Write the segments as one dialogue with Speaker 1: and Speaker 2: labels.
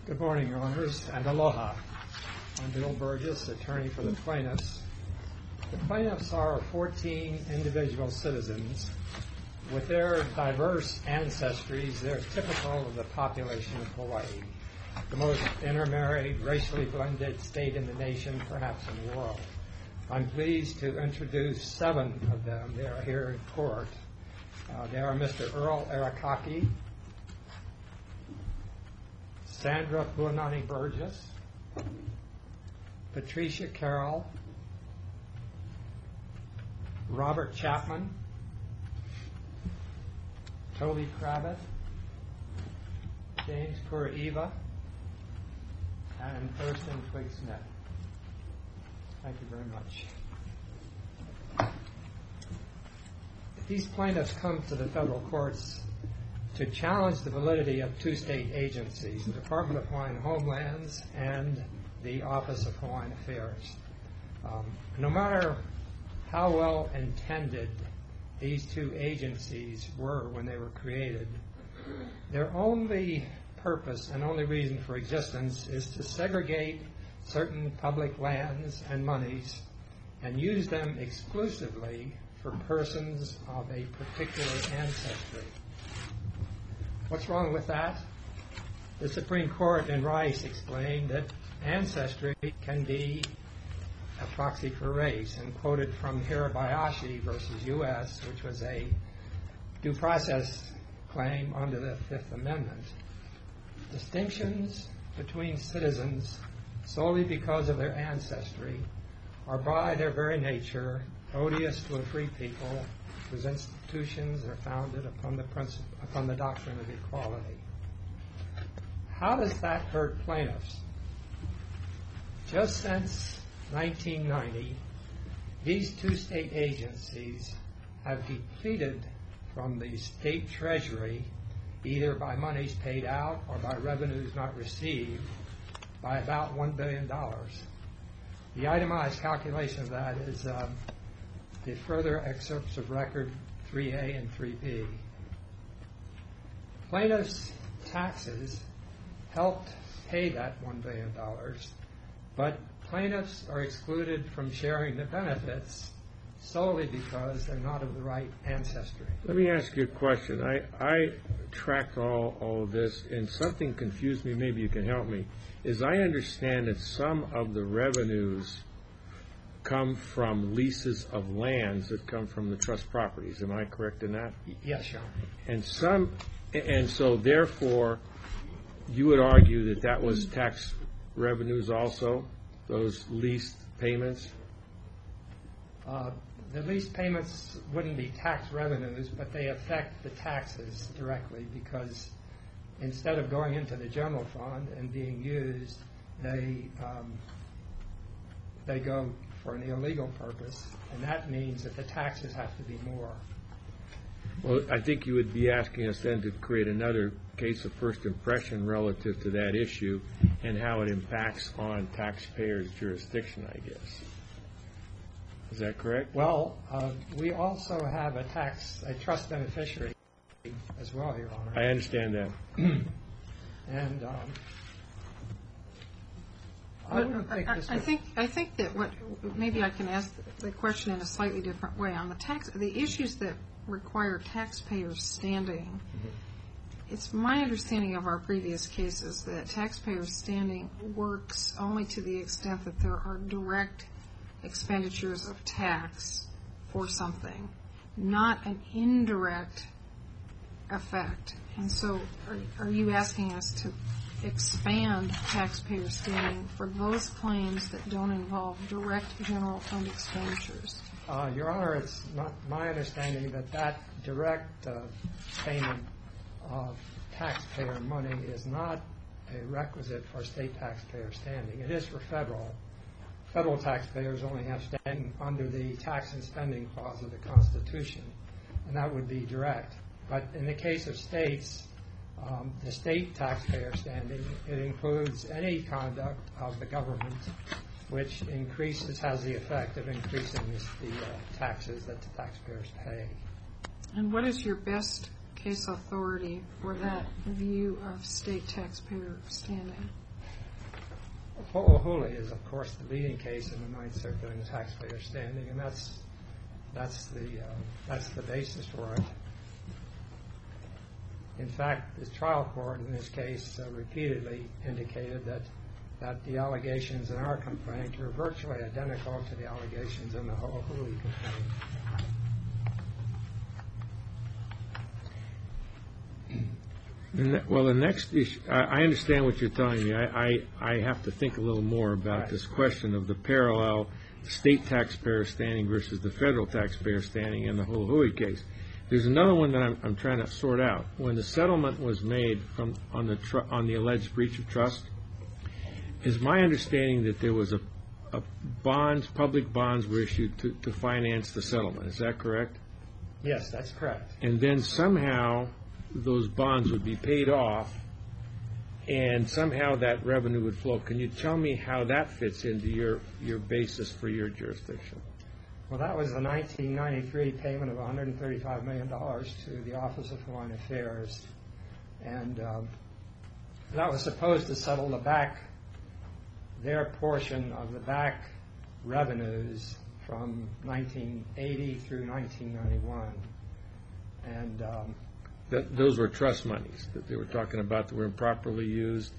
Speaker 1: Good morning, Your Honors, and aloha. I'm Bill Burgess, attorney for the plaintiffs. The plaintiffs are 14 individual citizens. With their diverse ancestries, they're typical of the population of Hawaii, the most intermarried, racially blended state in the nation, perhaps in the world. I'm pleased to introduce 7 of them. They are here in court. They are Mr. Earl Arakaki, Sandra Puanani Burgess, Patricia Carroll, Robert Chapman, Toby Kravitz, James Kuraiva, and Thurston Twigg-Smith. Thank you very much. These plaintiffs come to the federal courts to challenge the validity of 2 state agencies, the Department of Hawaiian Homelands and the Office of Hawaiian Affairs. No matter how well intended these 2 agencies were when they were created, their only purpose and only reason for existence is to segregate certain public lands and monies and use them exclusively for persons of a particular ancestry. What's wrong with that? The Supreme Court in Rice explained that ancestry can be a proxy for race, and quoted from Hirabayashi versus U.S., which was a due process claim under the Fifth Amendment. Distinctions between citizens solely because of their ancestry are by their very nature odious to a free people whose institutions are founded upon the doctrine of equality. How does that hurt plaintiffs? Just since 1990, these 2 state agencies have depleted from the state treasury, either by monies paid out or by revenues not received, by about $1 billion. The itemized calculation of that is the further excerpts of record 3A and 3B. Plaintiffs' taxes helped pay that $1 billion, but plaintiffs are excluded from sharing the benefits solely because they're not of the right ancestry.
Speaker 2: Let me ask you a question. I tracked all of this, and something confused me. Maybe you can help me. As I understand it, some of the revenues come from leases of lands that come from the trust properties. Am I correct in that?
Speaker 1: Yes, Your Honor.
Speaker 2: And so therefore, you would argue that that was tax revenues also, those lease payments?
Speaker 1: The lease payments wouldn't be tax revenues, but they affect the taxes directly because instead of going into the general fund and being used, they go for an illegal purpose, and that means that the taxes have to be more.
Speaker 2: Well, I think you would be asking us then to create another case of first impression relative to that issue and how it impacts on taxpayers' jurisdiction, I guess. Is that correct?
Speaker 1: Well, we also have a trust beneficiary as well, Your Honor.
Speaker 2: I understand that.
Speaker 1: And
Speaker 3: I think that maybe I can ask the question in a slightly different way. On the issues that require taxpayers standing, it's my understanding of our previous cases that taxpayers standing works only to the extent that there are direct expenditures of tax for something, not an indirect effect. And so are you asking us to expand taxpayer standing for those claims that don't involve direct general fund expenditures?
Speaker 1: Your Honor, it's not my understanding that direct payment of taxpayer money is not a requisite for state taxpayer standing. It is for federal. Federal taxpayers only have standing under the tax and spending clause of the Constitution, and that would be direct. But in the case of states, the state taxpayer standing, it includes any conduct of the government which has the effect of increasing the taxes that the taxpayers pay.
Speaker 3: And what is your best case authority for that view of state taxpayer standing?
Speaker 1: Ho'ohuli is, of course, the leading case in the Ninth Circuit in taxpayer standing, and that's the basis for it. In fact, the trial court in this case repeatedly indicated that the allegations in our complaint are virtually identical to the allegations in the Ho'ohuli complaint.
Speaker 2: Well, the next issue, I understand what you're telling me. I have to think a little more about
Speaker 1: Right.
Speaker 2: this question of the parallel state taxpayer standing versus the federal taxpayer standing in the Ho'ohuli case. There's another one that I'm trying to sort out. When the settlement was made on the alleged breach of trust, is my understanding that there was public bonds were issued to finance the settlement. Is that correct?
Speaker 1: Yes, that's correct.
Speaker 2: And then somehow those bonds would be paid off, and somehow that revenue would flow. Can you tell me how that fits into your basis for your jurisdiction?
Speaker 1: Well, that was the 1993 payment of $135 million to the Office of Hawaiian Affairs, and that was supposed to settle their portion of the back revenues from 1980 through 1991. And
Speaker 2: those were trust monies that they were talking about that were improperly used?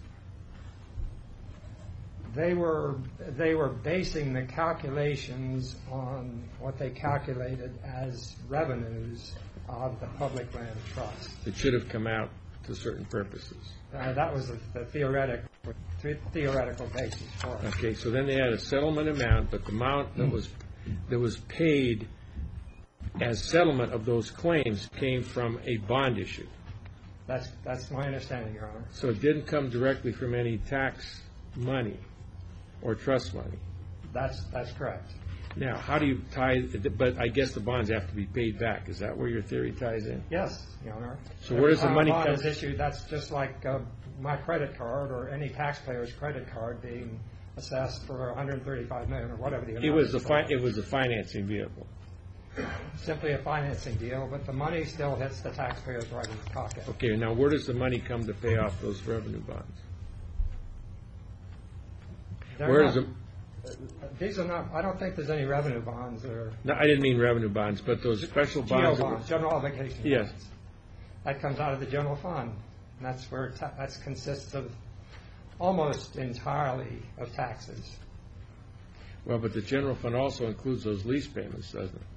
Speaker 1: They were basing the calculations on what they calculated as revenues of the Public Land Trust.
Speaker 2: It should have come out to certain purposes.
Speaker 1: That was the theoretical basis for it.
Speaker 2: Okay, so then they had a settlement amount, but the amount that was paid as settlement of those claims came from a bond issue.
Speaker 1: That's my understanding, Your Honor.
Speaker 2: So it didn't come directly from any tax money or trust money.
Speaker 1: That's correct.
Speaker 2: Now, how do you tie? But I guess the bonds have to be paid back. Is that where your theory ties in?
Speaker 1: Yes, Your Honor.
Speaker 2: So where does the money
Speaker 1: come?
Speaker 2: come?
Speaker 1: Bond is issued. That's just like my credit card or any taxpayer's credit card being assessed for $135 million or whatever the amount.
Speaker 2: It was a financing vehicle.
Speaker 1: Simply a financing deal, but the money still hits the taxpayers right in the pocket.
Speaker 2: Okay, now where does the money come to pay off those revenue bonds?
Speaker 1: These are not. I don't think there's any revenue bonds that are.
Speaker 2: No, I didn't mean revenue bonds, but those special
Speaker 1: GO
Speaker 2: bonds.
Speaker 1: bonds, general obligation
Speaker 2: Yes.
Speaker 1: bonds. That comes out of the general fund, and that's where that consists of almost entirely of taxes.
Speaker 2: Well, but the general fund also includes those lease payments, doesn't it?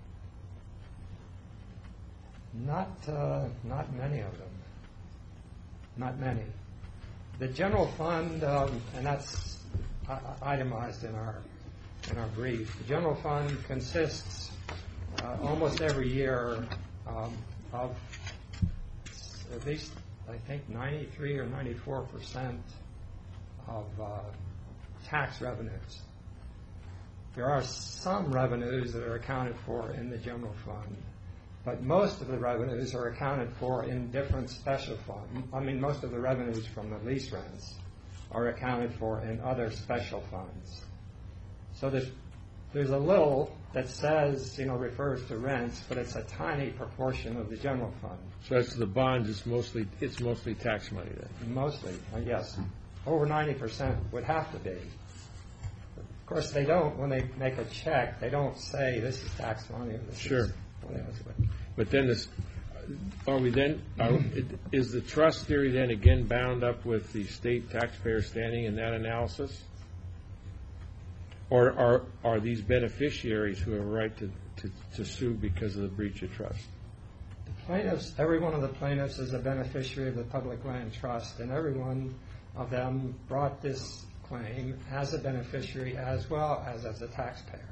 Speaker 1: Not many of them. Not many. The general fund, and that's itemized in our brief. The general fund consists almost every year of at least, I think, 93 or 94% of tax revenues. There are some revenues that are accounted for in the general fund, but most of the revenues are accounted for in different special funds. I mean, most of the revenues from the lease rents are accounted for in other special funds. So there's a little that says, refers to rents, but it's a tiny proportion of the general fund.
Speaker 2: So that's the bonds. It's mostly tax money then.
Speaker 1: Mostly, yes. Over 90% would have to be. Of course, they don't, when they make a check, they don't say this is tax money or this
Speaker 2: Sure.
Speaker 1: is money.
Speaker 2: But then is the trust theory then again bound up with the state taxpayer standing in that analysis? Or are these beneficiaries who have a right to sue because of the breach of trust?
Speaker 1: The plaintiffs, every one of the plaintiffs is a beneficiary of the Public Land Trust, and every one of them brought this claim as a beneficiary as well as a taxpayer.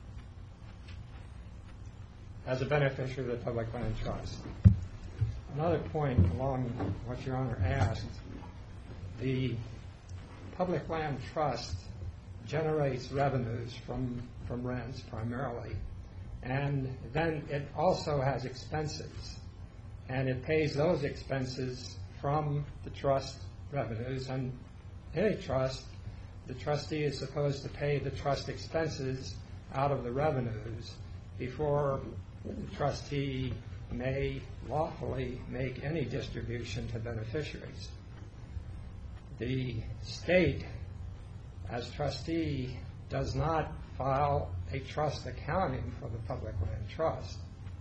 Speaker 1: As a beneficiary of the Public Land Trust. Another point along what Your Honor asked, the Public Land Trust generates revenues from rents primarily, and then it also has expenses, and it pays those expenses from the trust revenues. And in a trust, the trustee is supposed to pay the trust expenses out of the revenues before the trustee may lawfully make any distribution to beneficiaries. The state, as trustee, does not file a trust accounting for the public land trust.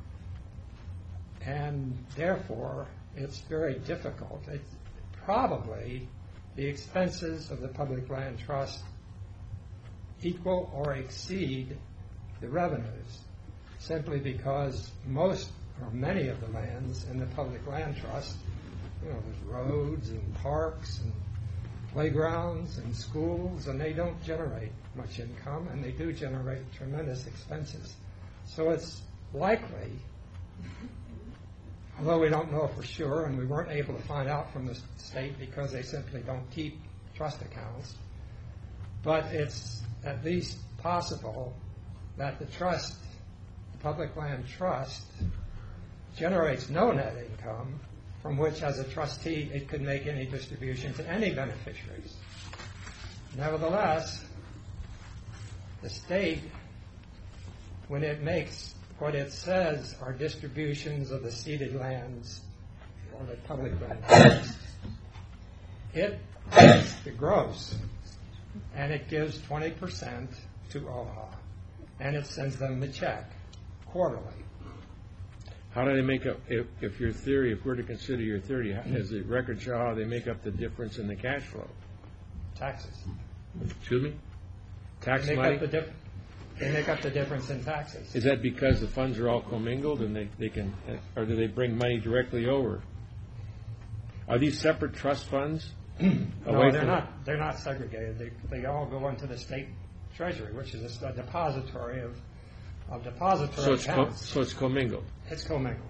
Speaker 1: And therefore, it's very difficult. It's probably the expenses of the public land trust equal or exceed the revenues, simply because most or many of the lands in the public land trust, there's roads and parks and playgrounds and schools, and they don't generate much income, and they do generate tremendous expenses. So it's likely, although we don't know for sure, and we weren't able to find out from the state because they simply don't keep trust accounts, but it's at least possible that the public land trust, generates no net income from which, as a trustee, it could make any distribution to any beneficiaries. Nevertheless, the state, when it makes what it says are distributions of the ceded lands or the public land trust, it takes the gross and it gives 20% to OHA, and it sends them the check quarterly.
Speaker 2: How do they make up, if your theory, if we're to consider your theory, does the record show how they make up the difference in the cash flow?
Speaker 1: Taxes.
Speaker 2: Excuse me? Tax
Speaker 1: They
Speaker 2: money?
Speaker 1: make up the difference in taxes.
Speaker 2: Is that because the funds are all commingled and they can, or do they bring money directly over? Are these separate trust funds?
Speaker 1: No, they're not. They're not segregated. They all go into the state treasury, which is a depository of depository accounts.
Speaker 2: So it's commingled.
Speaker 1: It's commingled.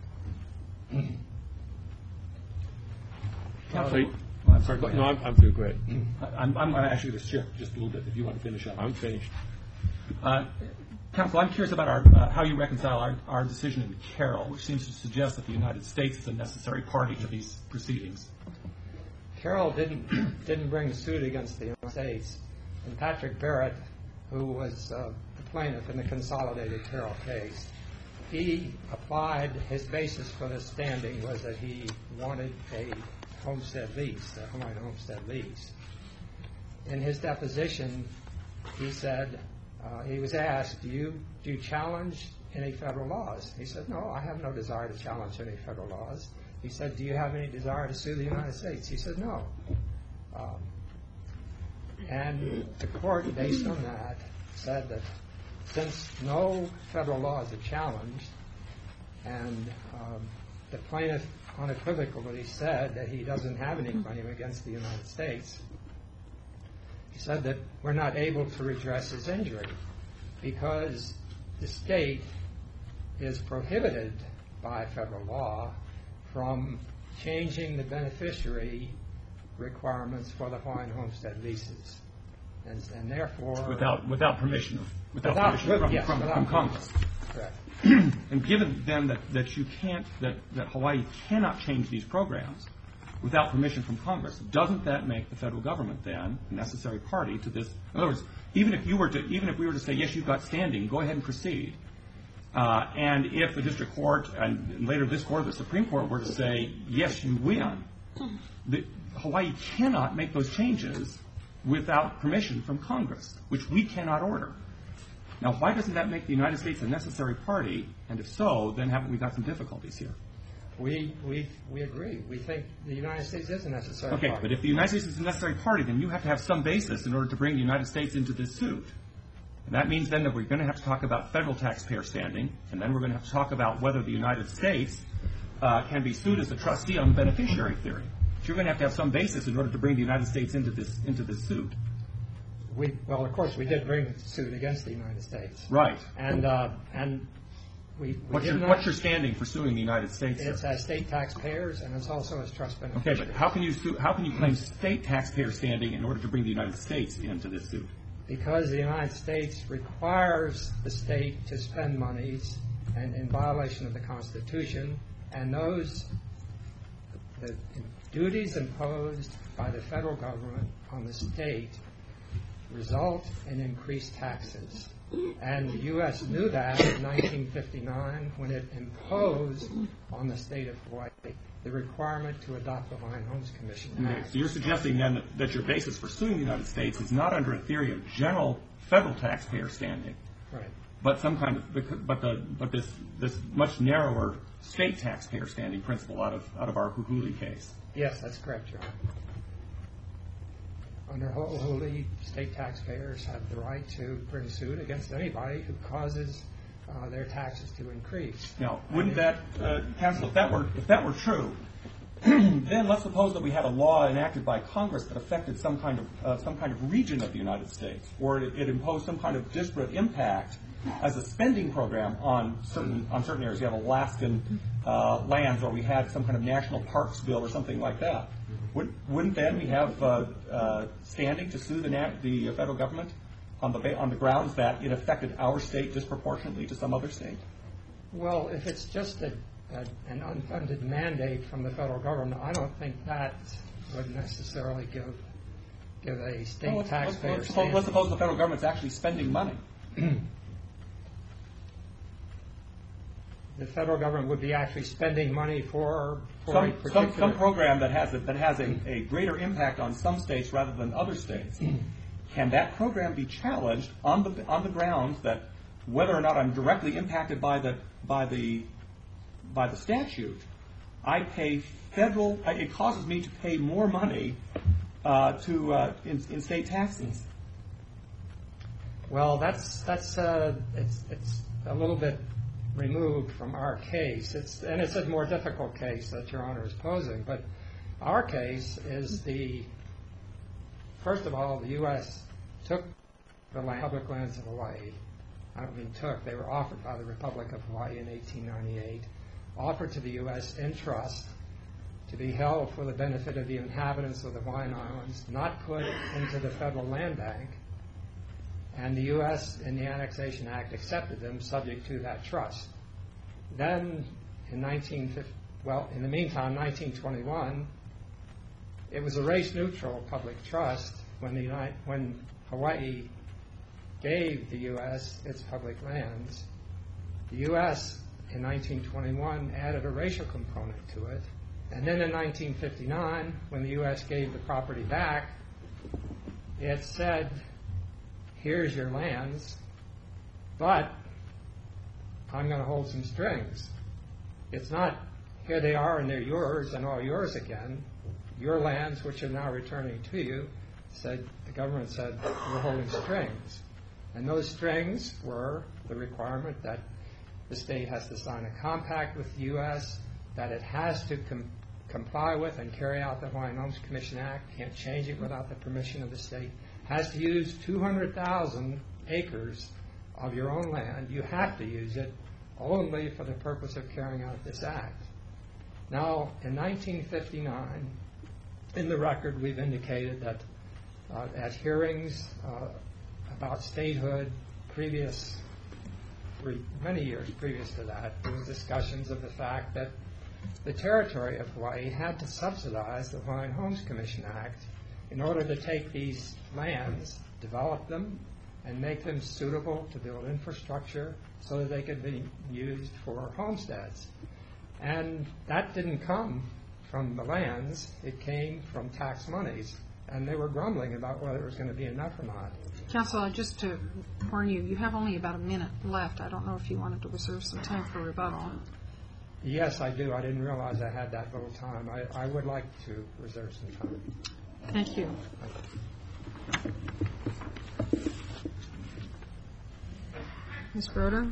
Speaker 4: I'm sorry. Go ahead.
Speaker 2: No, I'm through. Go ahead.
Speaker 4: I'm going to ask you to shift just a little bit if you want to finish up.
Speaker 2: I'm finished.
Speaker 4: Counsel, I'm curious about how you reconcile our decision in Carroll, which seems to suggest that the United States is a necessary party to these proceedings.
Speaker 1: Carroll didn't bring suit against the United States, and Patrick Barrett, who was the plaintiff in the consolidated Carroll case, he applied, his basis for the standing was that he wanted a homestead lease, a Hawaiian homestead lease. In his deposition, he said, he was asked, do you challenge any federal laws? He said, no, I have no desire to challenge any federal laws. He said, do you have any desire to sue the United States? He said, no. And the court, based on that, said that since no federal laws are challenged, and the plaintiff unequivocally said that he doesn't have any claim against the United States, he said that we're not able to redress his injury because the state is prohibited by federal law from changing the beneficiary requirements for the Hawaiian homestead leases, and therefore
Speaker 4: without permission from Congress.
Speaker 1: Correct.
Speaker 4: And given then that Hawaii cannot change these programs without permission from Congress, doesn't that make the federal government then a necessary party to this? In other words, even if we were to say yes, you've got standing, go ahead and proceed. And if the district court and later this court, the Supreme Court, were to say yes, you win, Hawaii cannot make those changes without permission from Congress, which we cannot order. Now, why doesn't that make the United States a necessary party? And if so, then haven't we got some difficulties here?
Speaker 1: We agree. We think the United States is a necessary party.
Speaker 4: Okay, but if the United States is a necessary party, then you have to have some basis in order to bring the United States into this suit. And that means then that we're going to have to talk about federal taxpayer standing, and then we're going to have to talk about whether the United States can be sued as a trustee on the beneficiary theory. But you're going to have some basis in order to bring the United States into this suit.
Speaker 1: Well, of course, we did bring suit against the United States.
Speaker 4: Right.
Speaker 1: And we
Speaker 4: what's your standing for suing the United States?
Speaker 1: It's as state taxpayers, and it's also as trust beneficiaries.
Speaker 4: Okay, but how can you claim state taxpayer standing in order to bring the United States into this suit?
Speaker 1: Because the United States requires the state to spend monies and in violation of the Constitution, and the duties imposed by the federal government on the state result in increased taxes. And the U.S. knew that in 1959 when it imposed on the state of Hawaii the requirement to adopt the Hawaiian Homes Commission Act.
Speaker 4: So you're suggesting then that your basis for suing the United States is not under a theory of general federal taxpayer standing,
Speaker 1: Right.
Speaker 4: but some kind of but this much narrower state taxpayer standing principle out of our Huhuli case.
Speaker 1: Yes, that's correct, Your Honor. Under Ho'ohuli, state taxpayers have the right to bring suit against anybody who causes their taxes to increase.
Speaker 4: Now, wouldn't that, counsel, if that were true, then let's suppose that we had a law enacted by Congress that affected some kind of region of the United States, or it imposed some kind of disparate impact as a spending program on certain areas. You have Alaskan lands, or we had some kind of national parks bill or something like that. Wouldn't then we have standing to sue the federal government on the grounds that it affected our state disproportionately to some other state?
Speaker 1: Well, if it's just an unfunded mandate from the federal government, I don't think that would necessarily give a state taxpayer standing.
Speaker 4: Let's suppose the federal government's actually spending money.
Speaker 1: The federal government would be actually spending money for a particular...
Speaker 4: Some program that has a greater impact on some states rather than other states. Can that program be challenged on the grounds that whether or not I'm directly impacted by the statute, I pay federal? It causes me to pay more money in state taxes.
Speaker 1: Well, it's a little bit removed from our case. It's a more difficult case that Your Honor is posing. But our case is first of all, the U.S. took the public lands of Hawaii. I don't mean took. They were offered by the Republic of Hawaii in 1898, offered to the U.S. in trust to be held for the benefit of the inhabitants of the Hawaiian Islands, not put into the federal land bank. And the U.S. in the Annexation Act accepted them subject to that trust. Then in the meantime, 1921, it was a race-neutral public trust when Hawaii gave the U.S. its public lands. The U.S. in 1921 added a racial component to it. And then in 1959, when the U.S. gave the property back, it said, here's your lands, but I'm going to hold some strings. It's not, here they are and they're yours and all yours again. Your lands, which are now returning to you, the government said, we're holding strings. And those strings were the requirement that the state has to sign a compact with the U.S., that it has to comply with and carry out the Hawaiian Homes Commission Act, can't change it without the permission of the state, has to use 200,000 acres of your own land. You have to use it only for the purpose of carrying out this act. Now, in 1959, in the record, we've indicated that at hearings about statehood many years previous to that, there was discussions of the fact that the territory of Hawaii had to subsidize the Hawaiian Homes Commission Act in order to take these lands, develop them, and make them suitable to build infrastructure so that they could be used for homesteads. And that didn't come from the lands, it came from tax monies. And they were grumbling about whether it was going to be enough or not.
Speaker 3: Counsel, just to warn you, you have only about a minute left. I don't know if you wanted to reserve some time for rebuttal.
Speaker 1: Yes, I do. I didn't realize I had that little time. I would like to reserve some time.
Speaker 3: Thank you. Ms. Broder?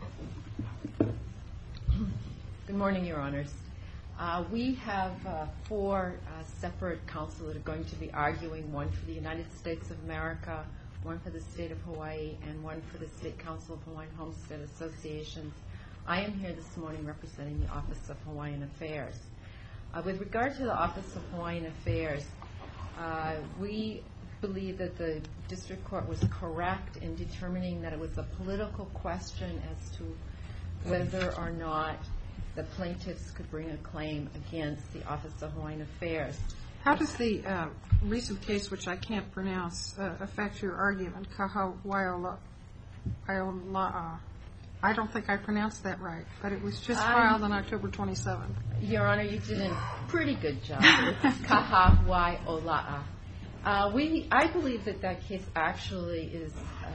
Speaker 5: Good morning, Your Honors. We have four separate counsel that are going to be arguing, one for the United States of America, one for the State of Hawaii, and one for the State Council of Hawaiian Homestead Associations. I am here this morning representing the Office of Hawaiian Affairs. With regard to the Office of Hawaiian Affairs, we believe that the district court was correct in determining that it was a political question as to whether or not the plaintiffs could bring a claim against the Office of Hawaiian Affairs.
Speaker 3: How does the recent case, which I can't pronounce, affect your argument? Kahawaiola. I don't think I pronounced that right, but it was just filed on October 27th.
Speaker 5: Your Honor, you did a pretty good job. It's Kahawaiola. I believe that case actually is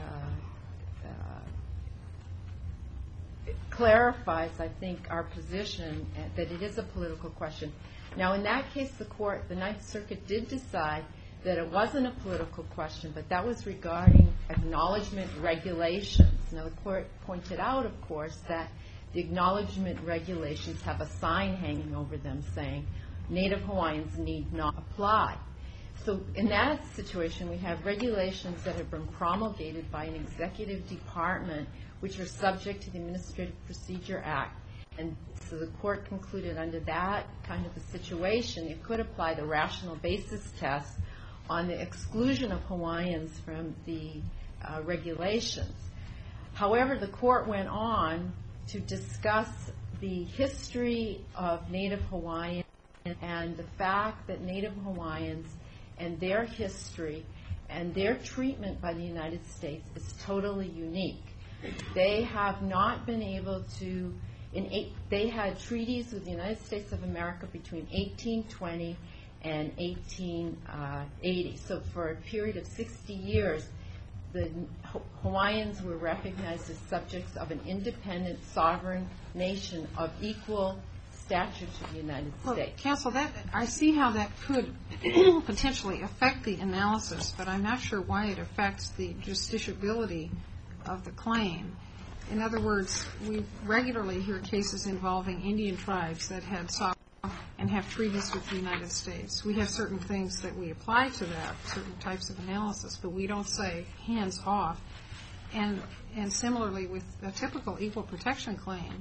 Speaker 5: clarifies, I think, our position that it is a political question. Now, in that case, the Ninth Circuit did decide that it wasn't a political question, but that was regarding acknowledgement regulations. Now, the court pointed out, of course, that the acknowledgement regulations have a sign hanging over them saying Native Hawaiians need not apply. So in that situation, we have regulations that have been promulgated by an executive department which are subject to the Administrative Procedure Act. And so the court concluded under that kind of a situation, it could apply the rational basis test on the exclusion of Hawaiians from the regulations. However, the court went on to discuss the history of Native Hawaiians and the fact that Native Hawaiians and their history and their treatment by the United States is totally unique. They have not been able to, they had treaties with the United States of America between 1820 and 1880. So for a period of 60 years, the Hawaiians were recognized as subjects of an independent, sovereign nation of equal stature to the United States.
Speaker 3: Counsel, I see how that could potentially affect the analysis, but I'm not sure why it affects the justiciability of the claim. In other words, we regularly hear cases involving Indian tribes that had sought and have treaties with the United States. We have certain things that we apply to that, certain types of analysis, but we don't say hands off. And similarly with a typical equal protection claim,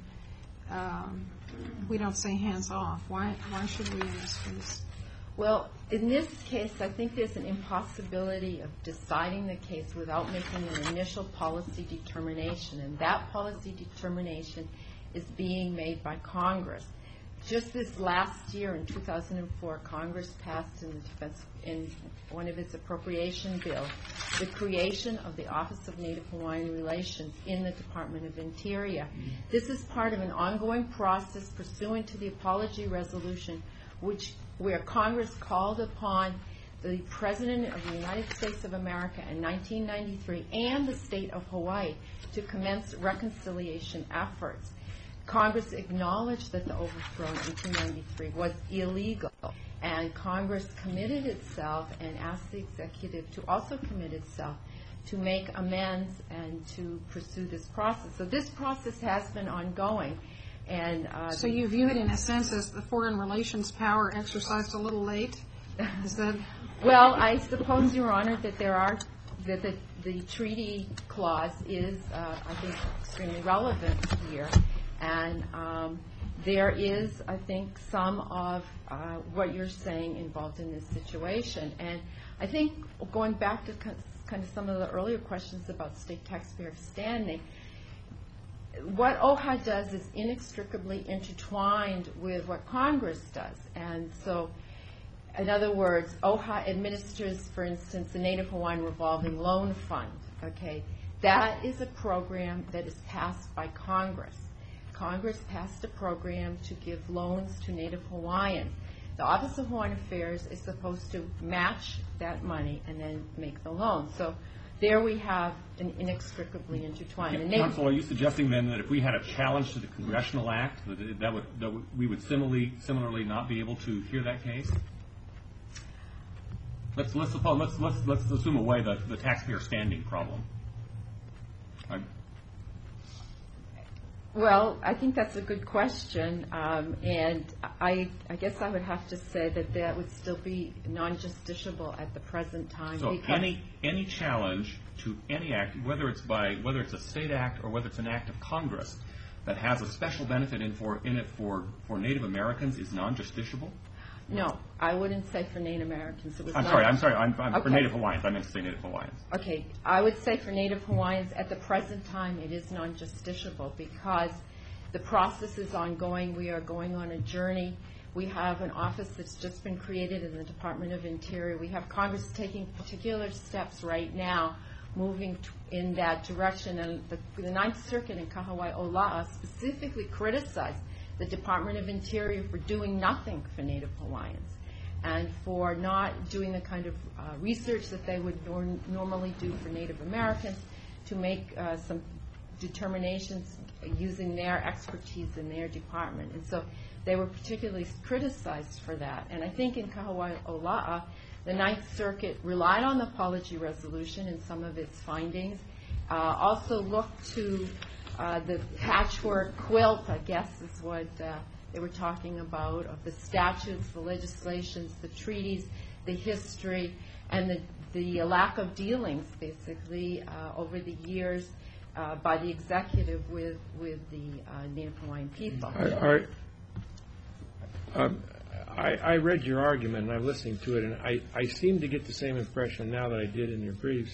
Speaker 3: we don't say hands off. Why should we in this case?
Speaker 5: Well, in this case, I think there's an impossibility of deciding the case without making an initial policy determination, and that policy determination is being made by Congress. Just this last year, in 2004, Congress passed in one of its appropriation bills the creation of the Office of Native Hawaiian Relations in the Department of Interior. This is part of an ongoing process pursuant to the Apology Resolution, where Congress called upon the President of the United States of America in 1993 and the state of Hawaii to commence reconciliation efforts. Congress acknowledged that the overthrow in 1893 was illegal, and Congress committed itself and asked the executive to also commit itself to make amends and to pursue this process. So this process has been ongoing. And
Speaker 3: so you view it in a sense as the foreign relations power exercised a little late? Is that?
Speaker 5: Well, I suppose, Your Honor, that the treaty clause is, I think, extremely relevant here. And there is, I think, some of what you're saying involved in this situation. And I think going back to kind of some of the earlier questions about state taxpayer standing, what OHA does is inextricably intertwined with what Congress does. And so, in other words, OHA administers, for instance, the Native Hawaiian Revolving Loan Fund. Okay, that is a program that is passed by Congress. Congress passed a program to give loans to Native Hawaiians. The Office of Hawaiian Affairs is supposed to match that money and then make the loan. So there we have an inextricably intertwined.
Speaker 4: Counsel, are you suggesting then that if we had a challenge to the Congressional Act, that we would similarly not be able to hear that case? Let's assume away the taxpayer standing problem.
Speaker 5: Well, I think that's a good question, and I guess I would have to say that would still be non-justiciable at the present time.
Speaker 4: So any challenge to any act, whether it's a state act or whether it's an act of Congress that has a special benefit in it for Native Americans, is non-justiciable?
Speaker 5: No, I wouldn't say for Native Americans.
Speaker 4: I'm sorry.
Speaker 5: Okay.
Speaker 4: For Native Hawaiians. I meant to say Native Hawaiians.
Speaker 5: Okay, I would say for Native Hawaiians at the present time it is non-justiciable because the process is ongoing. We are going on a journey We have an office that's just been created in the Department of Interior. We have Congress taking particular steps right now, moving in that direction. And the Ninth Circuit in Kahawai Ola'a specifically criticized the Department of Interior for doing nothing for Native Hawaiians and for not doing the kind of research that they would normally do for Native Americans to make some determinations using their expertise in their department. And so they were particularly criticized for that. And I think in Kahawai Ola'a, the Ninth Circuit relied on the apology resolution in some of its findings, also looked to the patchwork quilt, I guess is what they were talking about, of the statutes, the legislations, the treaties, the history, and the lack of dealings, basically, over the years by the executive with the Native Hawaiian people.
Speaker 2: I read your argument, and I'm listening to it, and I seem to get the same impression now that I did in your briefs.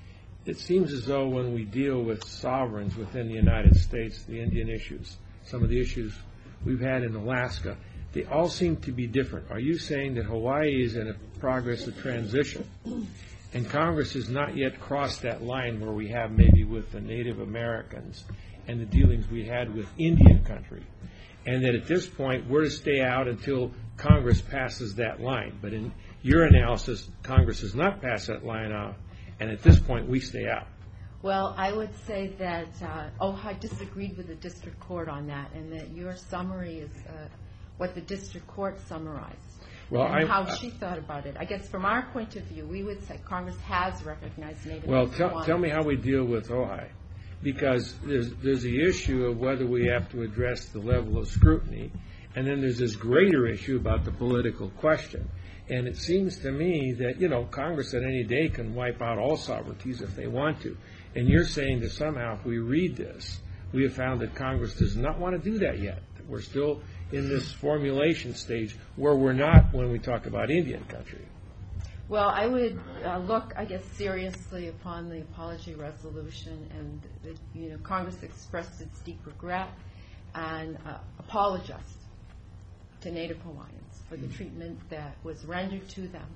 Speaker 2: It seems as though when we deal with sovereigns within the United States, the Indian issues, some of the issues we've had in Alaska, they all seem to be different. Are you saying that Hawaii is in a progress of transition, and Congress has not yet crossed that line where we have maybe with the Native Americans and the dealings we had with Indian country, and that at this point we're to stay out until Congress passes that line? But in your analysis, Congress has not passed that line out, and at this point we stay out.
Speaker 5: Well, I would say that OHA disagreed with the district court on that, and that your summary is what the district court summarized, and how she thought about it. I guess from our point of view, we would say Congress has recognized Native Hawaiians.
Speaker 2: Well, tell me how we deal with OHA, because there's the issue of whether we have to address the level of scrutiny, and then there's this greater issue about the political question. And it seems to me that, Congress at any day can wipe out all sovereignties if they want to. And you're saying that somehow if we read this, we have found that Congress does not want to do that yet. That we're still in this formulation stage where we're not when we talk about Indian country.
Speaker 5: Well, I would look, I guess, seriously upon the apology resolution, and Congress expressed its deep regret and apologized to Native Hawaiians for the treatment that was rendered to them.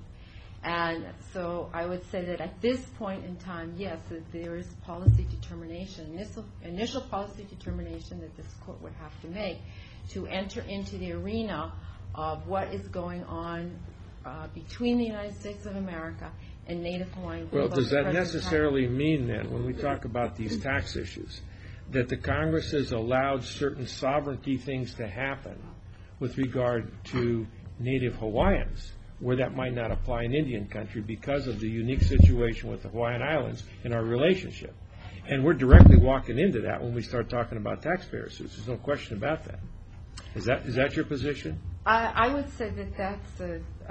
Speaker 5: And so I would say that at this point in time, yes, that there is policy determination, initial policy determination that this court would have to make to enter into the arena of what is going on between the United States of America and Native Hawaiian people.
Speaker 2: Well, does that necessarily mean then, when we talk about these tax issues, that the Congress has allowed certain sovereignty things to happen with regard to Native Hawaiians, where that might not apply in Indian country because of the unique situation with the Hawaiian Islands in our relationship? And we're directly walking into that when we start talking about taxpayer suits. There's no question about that. Is that your position?
Speaker 5: I would say that that's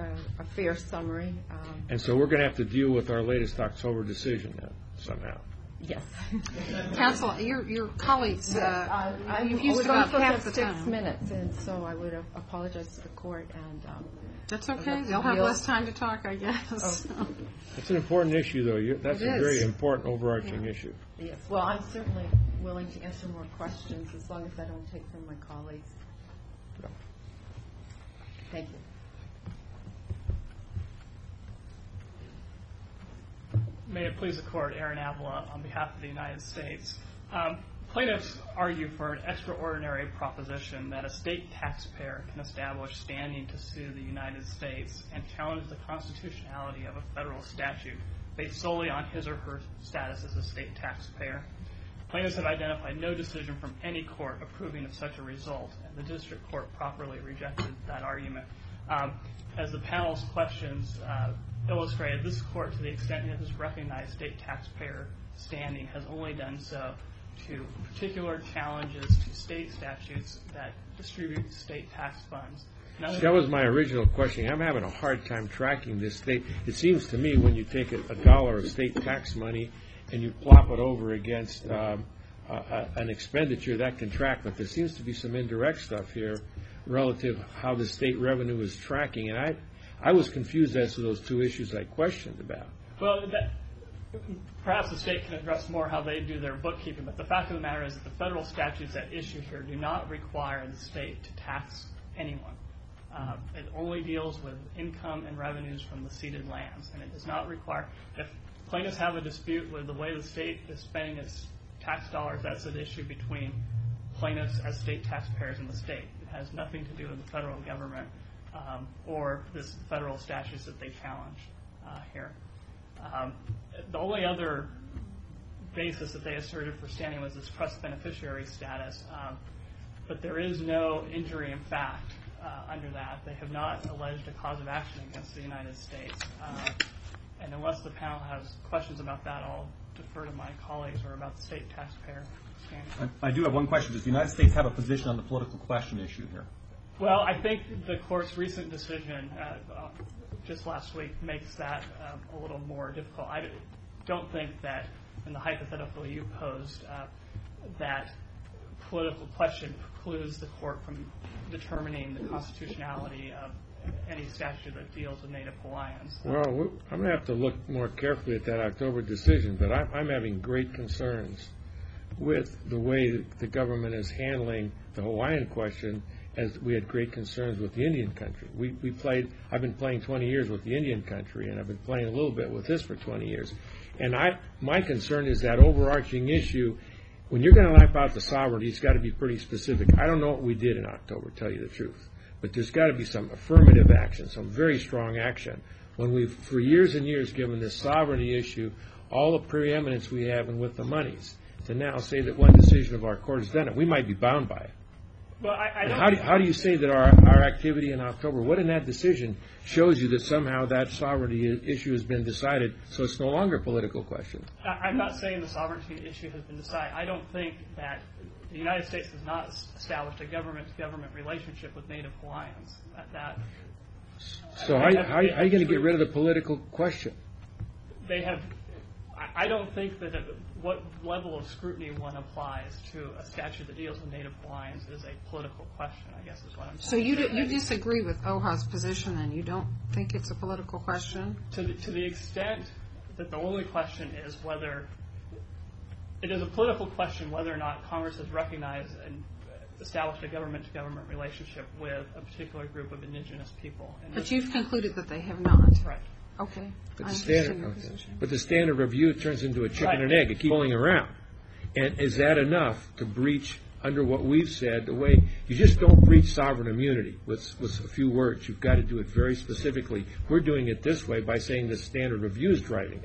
Speaker 5: a fair summary.
Speaker 2: And so we're going to have to deal with our latest October decision then, somehow.
Speaker 5: Yes.
Speaker 3: Counsel, your colleagues, you've used about half the time.
Speaker 5: 6 minutes, and so I would apologize to the court. And
Speaker 3: that's okay. They'll have less time to talk, I guess.
Speaker 5: Oh.
Speaker 2: That's an important issue, though. That's a very important overarching issue.
Speaker 5: Yes. Well, I'm certainly willing to answer more questions as long as I don't take from my colleagues. Thank you.
Speaker 6: May it please the Court, Aaron Avila on behalf of the United States. Plaintiffs argue for an extraordinary proposition that a state taxpayer can establish standing to sue the United States and challenge the constitutionality of a federal statute based solely on his or her status as a state taxpayer. Plaintiffs have identified no decision from any court approving of such a result, and the district court properly rejected that argument. As the panel's questions illustrated, this court, to the extent it has recognized state taxpayer standing, has only done so to particular challenges to state statutes that distribute state tax funds.
Speaker 2: That was my original question. I'm having a hard time tracking this state. It seems to me when you take a dollar of state tax money and you plop it over against an expenditure, that can track, but there seems to be some indirect stuff here relative to how the state revenue is tracking, and I was confused as to those two issues I questioned about.
Speaker 6: Well, perhaps the state can address more how they do their bookkeeping, but the fact of the matter is that the federal statutes at issue here do not require the state to tax anyone. It only deals with income and revenues from the ceded lands, and it does not require, if plaintiffs have a dispute with the way the state is spending its tax dollars, that's an issue between plaintiffs as state taxpayers in the state. It has nothing to do with the federal government or this federal statutes that they challenge here. The only other basis that they asserted for standing was this trust beneficiary status, but there is no injury in fact under that. They have not alleged a cause of action against the United States. And unless the panel has questions about that, I'll defer to my colleagues or about the state taxpayer standing.
Speaker 4: I do have one question. Does the United States have a position on the political question issue here?
Speaker 6: Well, I think the court's recent decision just last week makes that a little more difficult. I don't think that in the hypothetical you posed that political question precludes the court from determining the constitutionality of any statute that deals with Native Hawaiians.
Speaker 2: Well, I'm going to have to look more carefully at that October decision, but I'm having great concerns with the way the government is handling the Hawaiian question, as we had great concerns with the Indian country. I've been playing 20 years with the Indian country, and I've been playing a little bit with this for 20 years. And my concern is that overarching issue, when you're going to lap out the sovereignty, it's got to be pretty specific. I don't know what we did in October, to tell you the truth. But there's got to be some affirmative action, some very strong action. When we've, for years and years, given this sovereignty issue all the preeminence we have and with the monies, to now say that one decision of our court has done it, we might be bound by it.
Speaker 6: Well, I don't
Speaker 2: How do you say that our activity in October, what in that decision shows you that somehow that sovereignty issue has been decided, so it's no longer a political question?
Speaker 6: I'm not saying the sovereignty issue has been decided. I don't think that the United States has not established a government-to-government relationship with Native Hawaiians.
Speaker 2: So how are you going to get rid of the political question?
Speaker 6: They have. I don't think that what level of scrutiny one applies to a statute that deals with Native Hawaiians is a political question, I guess is what I'm saying.
Speaker 3: So you disagree with OHA's position, and you don't think it's a political question?
Speaker 6: To the extent that the only question is whether it is a political question whether or not Congress has recognized and established a government-to-government relationship with a particular group of indigenous people.
Speaker 3: But you've concluded that they have not.
Speaker 6: Right.
Speaker 3: Okay.
Speaker 2: But the standard review turns into a chicken and egg. It keeps rolling around. And is that enough to breach, under what we've said, the way you just don't breach sovereign immunity with a few words. You've got to do it very specifically. We're doing it this way by saying the standard review is driving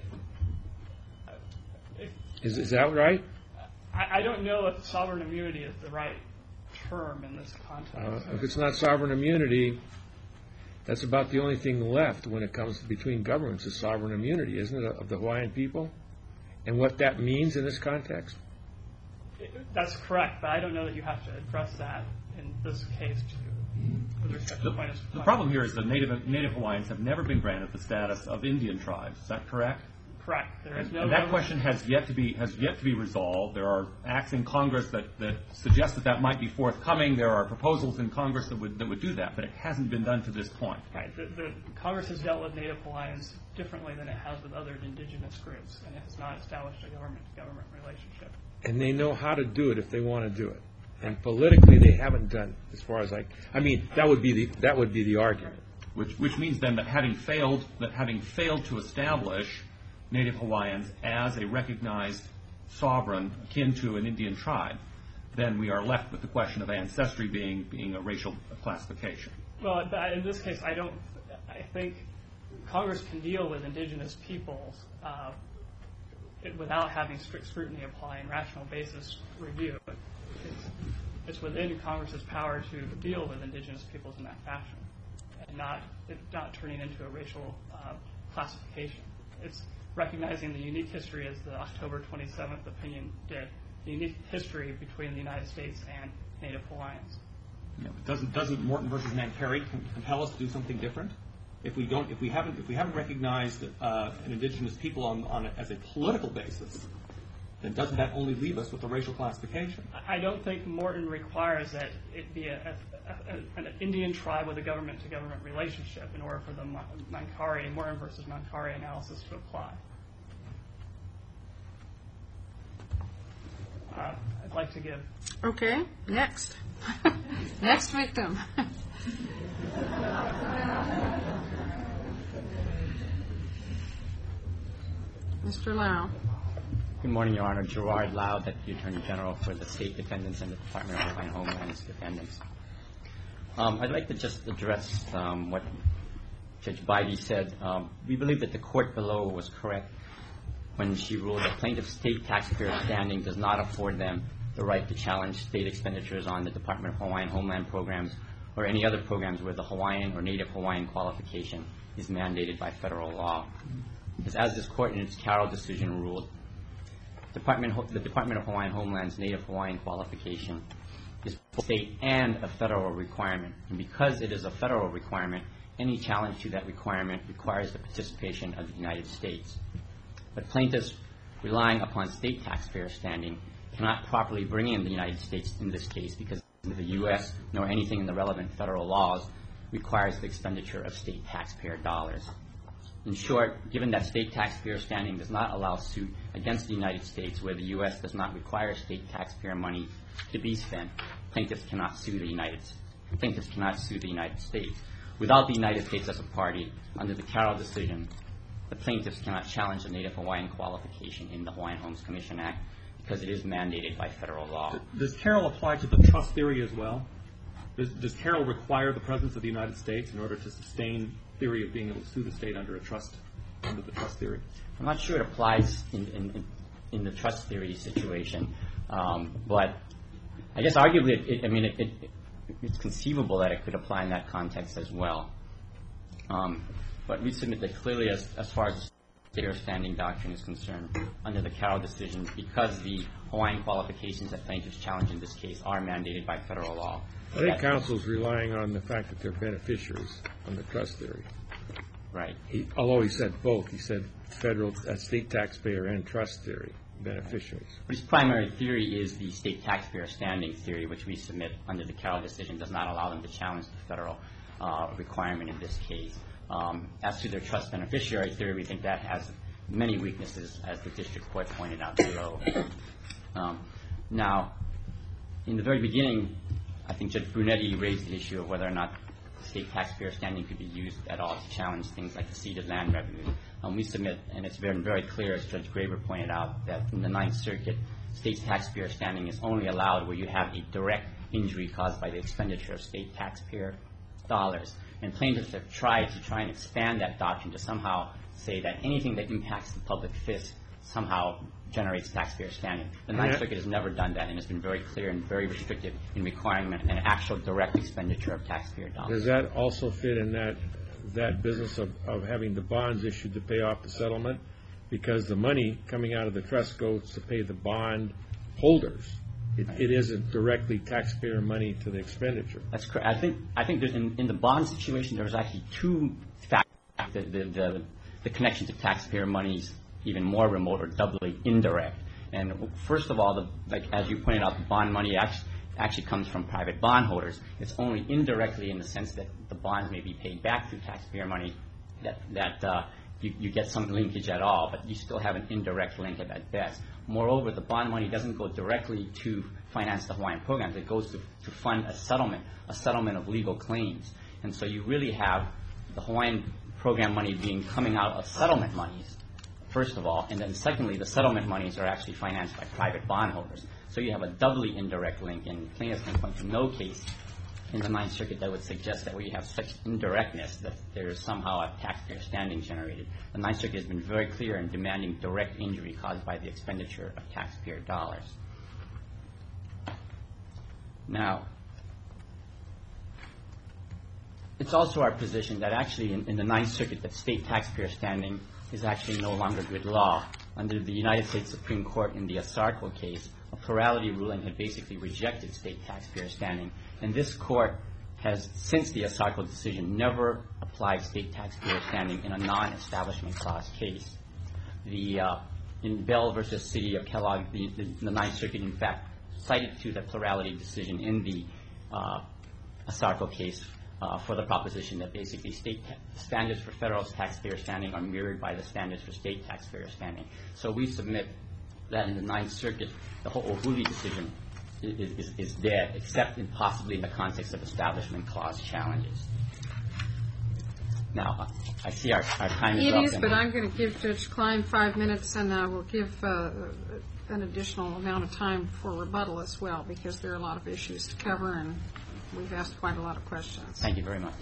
Speaker 2: it. Is that right?
Speaker 6: I don't know if sovereign immunity is the right term in this context.
Speaker 2: If it's not sovereign immunity, that's about the only thing left when it comes between governments is sovereign immunity, isn't it, of the Hawaiian people? And what that means in this context?
Speaker 6: That's correct, but I don't know that you have to address that in this case with respect to plaintiffs.
Speaker 4: The problem here is that Native Hawaiians have never been granted the status of Indian tribes. Is that correct?
Speaker 6: Correct. There is no
Speaker 4: and that question has yet to be resolved. There are acts in Congress that suggest that might be forthcoming. There are proposals in Congress that would do that, but it hasn't been done to this point.
Speaker 6: Right. The Congress has dealt with Native Hawaiians differently than it has with other indigenous groups, and it has not established a government-to-government relationship.
Speaker 2: And they know how to do it if they want to do it. And politically, they haven't done it, as far as I mean, that would be the argument.
Speaker 4: Which means then that having failed to establish Native Hawaiians as a recognized sovereign akin to an Indian tribe, then we are left with the question of ancestry being a racial classification.
Speaker 6: Well, in this case, I think Congress can deal with indigenous peoples without having strict scrutiny apply and rational basis review. It's within Congress's power to deal with indigenous peoples in that fashion, and not turning into a racial classification. It's recognizing the unique history, as the October 27th opinion did, the unique history between the United States and Native Hawaiians.
Speaker 4: Yeah, but doesn't Morton versus Mancari compel us to do something different? If we haven't recognized an indigenous people on as a political basis, then doesn't that only leave us with a racial classification?
Speaker 6: I don't think Morton requires that it be an Indian tribe with a government-to-government relationship in order for the Morton versus Mancari analysis to apply. I'd like to give...
Speaker 3: Okay, next. Next victim. Mr. Lau.
Speaker 7: Good morning, Your Honor. Gerard Lau, Deputy Attorney General for the State Defendants and the Department of Homeland Defendants. I'd like to just address what Judge Bybee said. We believe that the court below was correct when she ruled that plaintiff state taxpayer standing does not afford them the right to challenge state expenditures on the Department of Hawaiian Homeland programs or any other programs where the Hawaiian or Native Hawaiian qualification is mandated by federal law. Because as this court in its Carroll decision ruled, the Department of Hawaiian Homeland's Native Hawaiian qualification is both state and a federal requirement. And because it is a federal requirement, any challenge to that requirement requires the participation of the United States. But plaintiffs relying upon state taxpayer standing cannot properly bring in the United States in this case because neither the U.S. nor anything in the relevant federal laws requires the expenditure of state taxpayer dollars. In short, given that state taxpayer standing does not allow suit against the United States where the U.S. does not require state taxpayer money to be spent, plaintiffs cannot sue the United States. Without the United States as a party, under the Carroll decision, the plaintiffs cannot challenge the Native Hawaiian qualification in the Hawaiian Homes Commission Act because it is mandated by federal law.
Speaker 4: Does Carroll apply to the trust theory as well? Does Carroll require the presence of the United States in order to sustain theory of being able to sue the state under the trust theory?
Speaker 7: I'm not sure it applies in the trust theory situation, but I guess arguably it's conceivable that it could apply in that context as well. But we submit that clearly as far as the taxpayer standing doctrine is concerned, under the Carroll decision, because the Hawaiian qualifications that plaintiffs challenge in this case are mandated by federal law.
Speaker 2: I think counsel's relying on the fact that they're beneficiaries on the trust theory.
Speaker 7: Right.
Speaker 2: Although he said both. He said federal, state taxpayer and trust theory, beneficiaries.
Speaker 7: His primary theory is the state taxpayer standing theory, which we submit under the Carroll decision does not allow them to challenge the federal requirement in this case. As to their trust beneficiary theory, we think that has many weaknesses, as the district court pointed out below. Now, in the very beginning, I think Judge Brunetti raised the issue of whether or not state taxpayer standing could be used at all to challenge things like the ceded land revenue. We submit, and it's been very clear, as Judge Graber pointed out, that in the Ninth Circuit, state taxpayer standing is only allowed where you have a direct injury caused by the expenditure of state taxpayer dollars. And plaintiffs have tried and expand that doctrine to somehow say that anything that impacts the public fisc somehow generates taxpayer standing. The Ninth Circuit has never done that, and it's been very clear and very restrictive in requiring an actual direct expenditure of taxpayer dollars.
Speaker 2: Does that also fit in that business of having the bonds issued to pay off the settlement? Because the money coming out of the trust goes to pay the bond holders. It isn't directly taxpayer money to the expenditure.
Speaker 7: That's correct. I think there's in the bond situation, there's actually two factors. The connection to taxpayer money is even more remote or doubly indirect. And first of all, as you pointed out, the bond money actually comes from private bondholders. It's only indirectly in the sense that the bonds may be paid back through taxpayer money that you get some linkage at all, but you still have an indirect link at best. Moreover, the bond money doesn't go directly to finance the Hawaiian programs. It goes to fund a settlement of legal claims. And so you really have the Hawaiian program money coming out of settlement monies, first of all, and then secondly, the settlement monies are actually financed by private bondholders. So you have a doubly indirect link, and plaintiffs can point to no case in the Ninth Circuit that would suggest that where you have such indirectness that there is somehow a taxpayer standing generated. The Ninth Circuit has been very clear in demanding direct injury caused by the expenditure of taxpayer dollars. Now, it's also our position that actually in the Ninth Circuit that state taxpayer standing is actually no longer good law. Under the United States Supreme Court in the Asarco case, a plurality ruling had basically rejected state taxpayer standing. And this court has, since the Asarco decision, never applied state taxpayer standing in a non-establishment clause case. In Bell v. City of Kellogg, the Ninth Circuit, in fact, cited to the plurality decision in the Asarco case for the proposition that basically state standards for federal taxpayer standing are mirrored by the standards for state taxpayer standing. So we submit that in the Ninth Circuit, the whole Ohuli decision is dead, except possibly in the context of establishment clause challenges. Now, I see our time is up.
Speaker 3: It is, but I'm going to give Judge Klein 5 minutes, and we'll give an additional amount of time for rebuttal as well, because there are a lot of issues to cover, and we've asked quite a lot of questions.
Speaker 7: Thank you very much.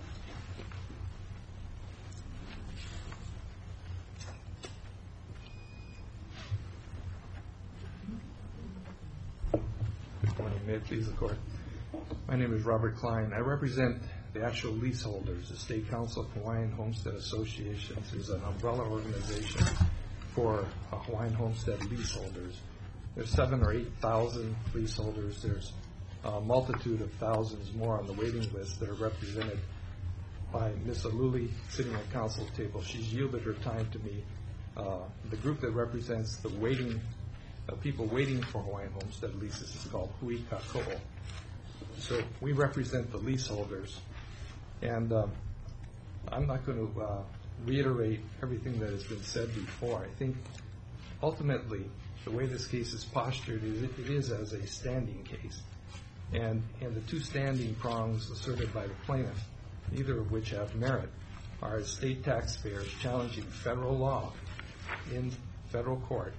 Speaker 8: Good morning. May it please the Court. My name is Robert Klein. I represent the actual leaseholders. The State Council of Hawaiian Homestead Associations is an umbrella organization for Hawaiian homestead leaseholders. There's 7,000 or 8,000 leaseholders. There's a multitude of thousands more on the waiting list that are represented by Ms. Aluli sitting at council table. She's yielded her time to me. The group that represents the people waiting for Hawaiian homestead leases is called Hui Kako'o. So we represent the leaseholders, and I'm not going to reiterate everything that has been said before. I think ultimately the way this case is postured is it is as a standing case, and the two standing prongs asserted by the plaintiff, neither of which have merit, are as state taxpayers challenging federal law in federal court,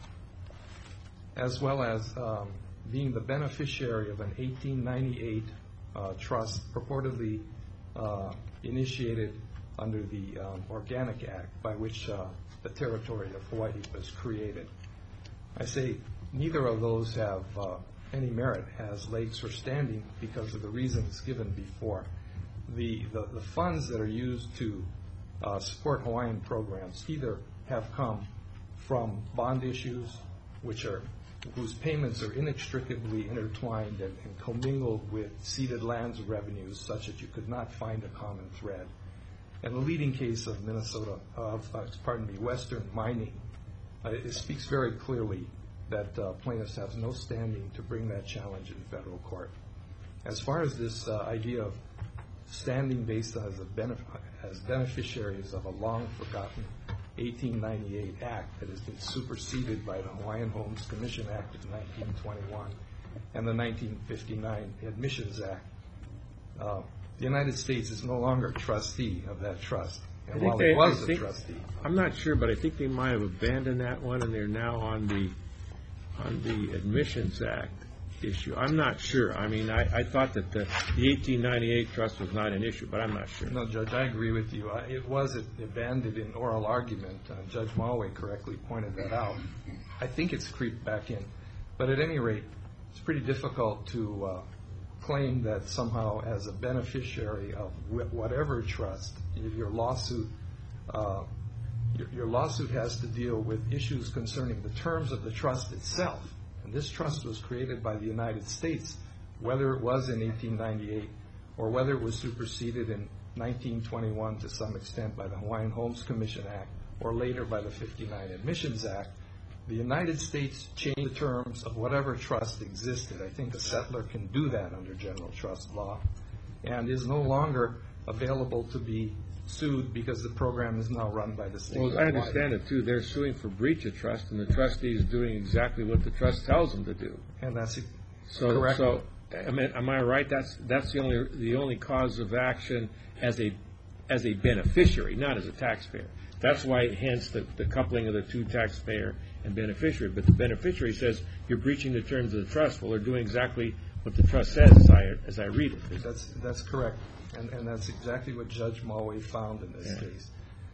Speaker 8: as well as being the beneficiary of an 1898 trust purportedly initiated under the Organic Act by which the territory of Hawaii was created. I say neither of those have any merit as lakes or standing because of the reasons given before. The funds that are used to support Hawaiian programs either have come from bond issues, whose payments are inextricably intertwined and commingled with ceded lands revenues such that you could not find a common thread. And the leading case of Western Mining, it speaks very clearly that plaintiffs have no standing to bring that challenge in federal court. As far as this idea of standing based as beneficiaries of a long-forgotten 1898 Act that has been superseded by the Hawaiian Homes Commission Act of 1921 and the 1959 Admissions Act, the United States is no longer a trustee of that trust. And while it was a trustee,
Speaker 2: I'm not sure, but I think they might have abandoned that one, and they're now on the Admissions Act issue. I'm not sure. I mean, I thought that the 1898 trust was not an issue, but I'm not sure.
Speaker 8: No, Judge, I agree with you. It was abandoned in oral argument. Judge Mulway correctly pointed that out. I think it's creeped back in. But at any rate, it's pretty difficult to claim that somehow as a beneficiary of whatever trust, your lawsuit has to deal with issues concerning the terms of the trust itself. And this trust was created by the United States, whether it was in 1898 or whether it was superseded in 1921 to some extent by the Hawaiian Homes Commission Act or later by the 59 Admissions Act. The United States changed the terms of whatever trust existed. I think a settler can do that under general trust law and is no longer available to be sued because the program is now run by the state.
Speaker 2: Well, I understand it, too. They're suing for breach of trust, and the trustee is doing exactly what the trust tells them to do.
Speaker 8: And that's correct.
Speaker 2: So, am I right? That's the only cause of action as a beneficiary, not as a taxpayer. That's why, hence, the coupling of the two, taxpayer and beneficiary. But the beneficiary says you're breaching the terms of the trust. Well, they're doing exactly what the trust says, as I read it.
Speaker 8: That's correct. And that's exactly what Judge Mulway found in this case.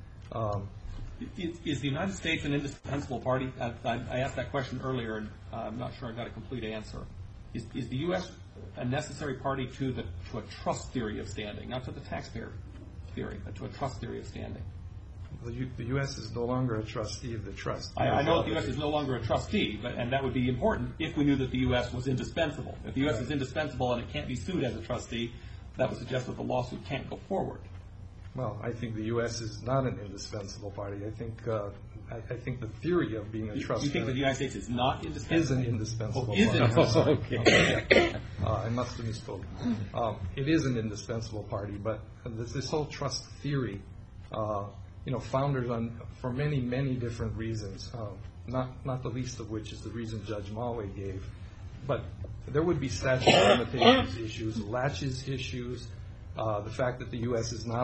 Speaker 4: Is the United States an indispensable party? I asked that question earlier, and I'm not sure I got a complete answer. Is the U.S. a necessary party to a trust theory of standing, not to the taxpayer theory, but to a trust theory of standing?
Speaker 8: The U.S. is no longer a trustee of the trust.
Speaker 4: I know that the U.S. is no longer a trustee, and that would be important if we knew that the U.S. was indispensable. If the U.S. is indispensable and it can't be sued as a trustee, that would suggest that the lawsuit can't go forward.
Speaker 8: Well, I think the U.S. is not an indispensable party. I think the theory of being a trustee...
Speaker 4: You think that the United States is not indispensable?
Speaker 8: Is an indispensable party.
Speaker 2: Okay.
Speaker 8: I must have misspoken. It is an indispensable party, but this whole trust theory, founders for many, many different reasons, not the least of which is the reason Judge Mulway gave, but there would be statute of limitations issues, laches issues, the fact that the U.S. is not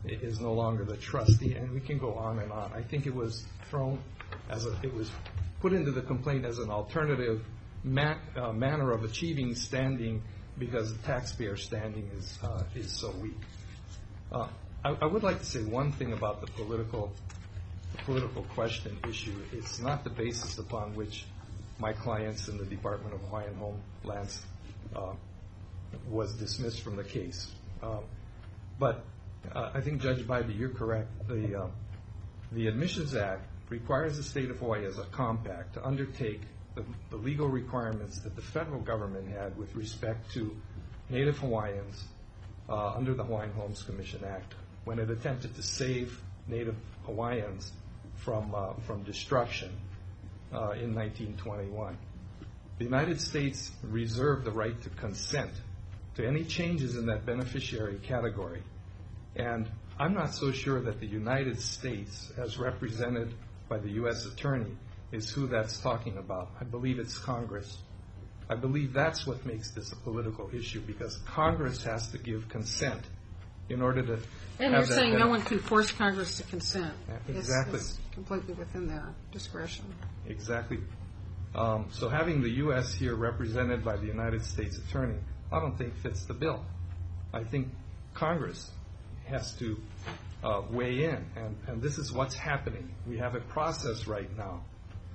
Speaker 8: is no longer the trustee, and we can go on and on. I think it was it was put into the complaint as an alternative manner of achieving standing because the taxpayer standing is so weak. I would like to say one thing about the political question issue. It's not the basis upon which my clients in the Department of Hawaiian Homelands was dismissed from the case. But I think, Judge Bybee, you're correct. The Admissions Act requires the state of Hawaii as a compact to undertake the legal requirements that the federal government had with respect to Native Hawaiians under the Hawaiian Homes Commission Act when it attempted to save Native Hawaiians from destruction in 1921. The United States reserved the right to consent to any changes in that beneficiary category. And I'm not so sure that the United States, as represented by the U.S. Attorney, is who that's talking about. I believe it's Congress. I believe that's what makes this a political issue, because Congress has to give consent in order to
Speaker 3: And you're saying no one can force Congress to consent.
Speaker 8: Exactly.
Speaker 3: It's completely within their discretion.
Speaker 8: Exactly. So having the U.S. here represented by the United States Attorney, I don't think fits the bill. I think Congress has to weigh in, and this is what's happening. We have a process right now.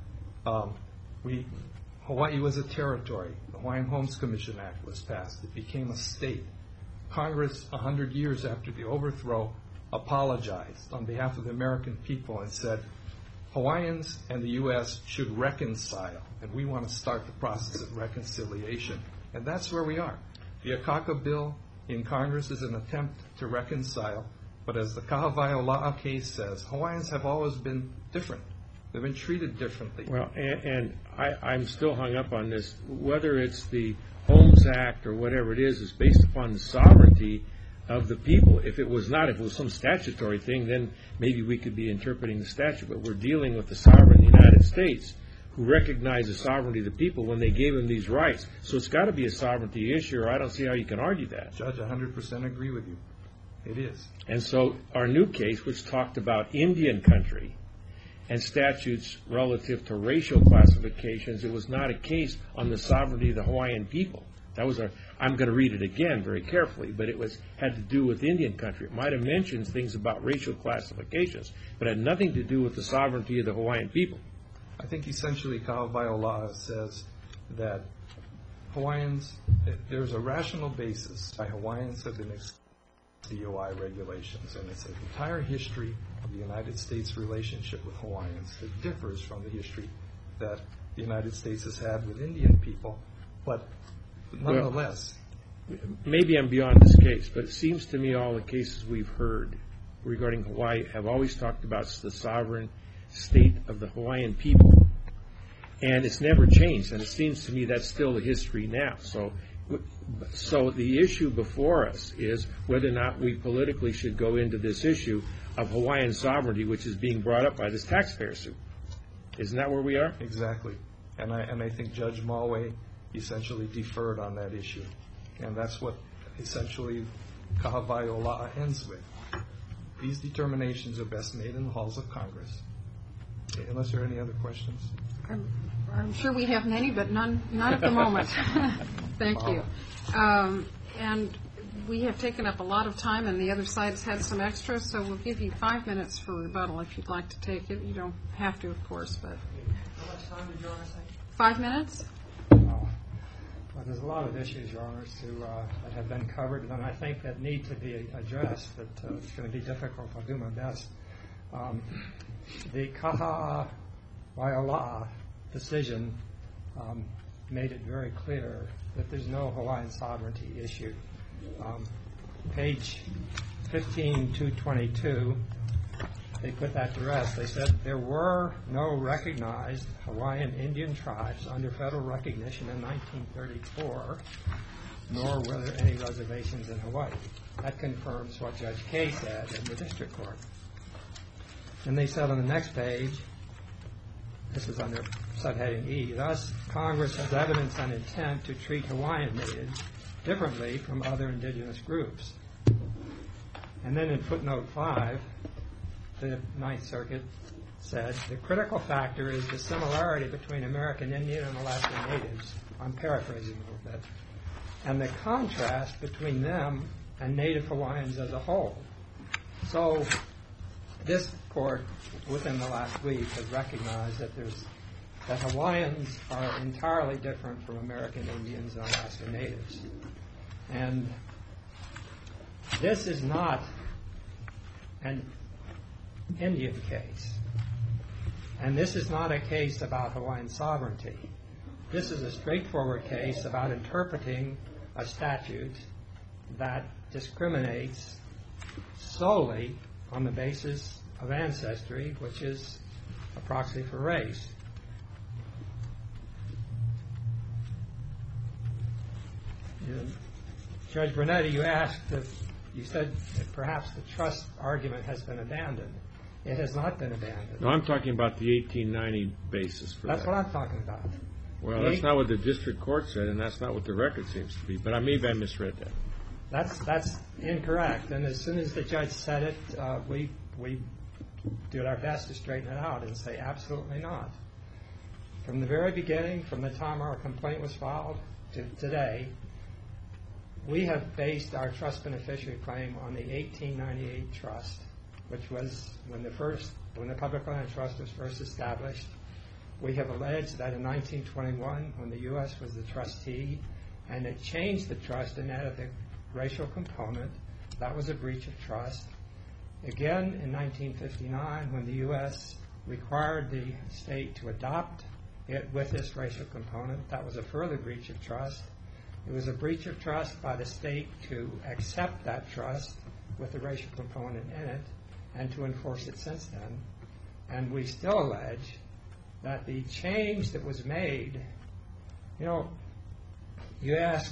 Speaker 8: Hawaii was a territory. The Hawaiian Homes Commission Act was passed. It became a state. Congress, 100 years after the overthrow, apologized on behalf of the American people and said, Hawaiians and the U.S. should reconcile, and we want to start the process of reconciliation. And that's where we are. The Akaka bill in Congress is an attempt to reconcile, but as the Kahawaiola'a case says, Hawaiians have always been different. They've been treated differently.
Speaker 2: Well, and I'm still hung up on this. Whether it's the Homes Act or whatever it is based upon the sovereignty of the people. If it was not, if it was some statutory thing, then maybe we could be interpreting the statute. But we're dealing with the sovereign of the United States, who recognized the sovereignty of the people when they gave them these rights. So it's got to be a sovereignty issue, or I don't see how you can argue that.
Speaker 8: Judge, 100% agree with you. It is.
Speaker 2: And so our new case, which talked about Indian country and statutes relative to racial classifications, it was not a case on the sovereignty of the Hawaiian people. That was I'm going to read it again very carefully, but it had to do with Indian country. It might have mentioned things about racial classifications, but had nothing to do with the sovereignty of the Hawaiian people.
Speaker 8: I think essentially Kahawaiola'a says that Hawaiians, there's a rational basis why Hawaiians have been excluded from DOI regulations, and it's the entire history of the United States relationship with Hawaiians that differs from the history that the United States has had with Indian people, but nonetheless.
Speaker 2: Well, maybe I'm beyond this case, but it seems to me all the cases we've heard regarding Hawaii have always talked about the sovereign state of the Hawaiian people. And it's never changed, and it seems to me that's still the history now. So the issue before us is whether or not we politically should go into this issue of Hawaiian sovereignty, which is being brought up by this taxpayer suit. Isn't that where we are?
Speaker 8: Exactly. And I think Judge Mulway essentially deferred on that issue. And that's what essentially Kahawaiola'a ends with. These determinations are best made in the halls of Congress. Unless there are any other questions.
Speaker 3: I'm sure we have many, but none at the moment. Thank you. And we have taken up a lot of time, and the other side's had some extra, so we'll give you 5 minutes for rebuttal if you'd like to take it. You don't have to, of course, but...
Speaker 1: How much time did Your Honor say?
Speaker 3: 5 minutes?
Speaker 1: Well, there's a lot of issues, Your Honors, that have been covered, and I think that need to be addressed, but it's going to be difficult. I'll do my best. The Kahawaiola'a decision made it very clear that there's no Hawaiian sovereignty issue. Page 15-222, they put that to rest. They said there were no recognized Hawaiian Indian tribes under federal recognition in 1934, nor were there any reservations in Hawaii. That confirms what Judge Kaye said in the district court. And they said on the next page, this is under subheading E, thus Congress has evidence and intent to treat Hawaiian natives differently from other indigenous groups. And then in footnote 5, the Ninth Circuit said, the critical factor is the similarity between American Indian and Alaskan Natives. I'm paraphrasing a little bit. And the contrast between them and Native Hawaiians as a whole. So this court, within the last week, has recognized that Hawaiians are entirely different from American Indians and Alaskan Natives. And this is not an Indian case. And this is not a case about Hawaiian sovereignty. This is a straightforward case about interpreting a statute that discriminates solely on the basis of ancestry, which is a proxy for race. Judge Brunetti, you said that perhaps the trust argument has been abandoned. It has not been abandoned.
Speaker 2: No, I'm talking about the 1890 basis for that.
Speaker 1: That's what I'm talking about.
Speaker 2: Well, that's not what the district court said, and that's not what the record seems to be. But maybe I misread that.
Speaker 1: That's incorrect. And as soon as the judge said it, we did our best to straighten it out and say absolutely not. From the very beginning, from the time our complaint was filed to today, we have based our trust beneficiary claim on the 1898 trust, which was when the Public Land Trust was first established. We have alleged that in 1921, when the U.S. was the trustee, and it changed the trust and added the racial component, that was a breach of trust. Again, in 1959, when the U.S. required the state to adopt it with this racial component, that was a further breach of trust. It was a breach of trust by the state to accept that trust with the racial component in it and to enforce it since then. And we still allege that the change that was made, you asked,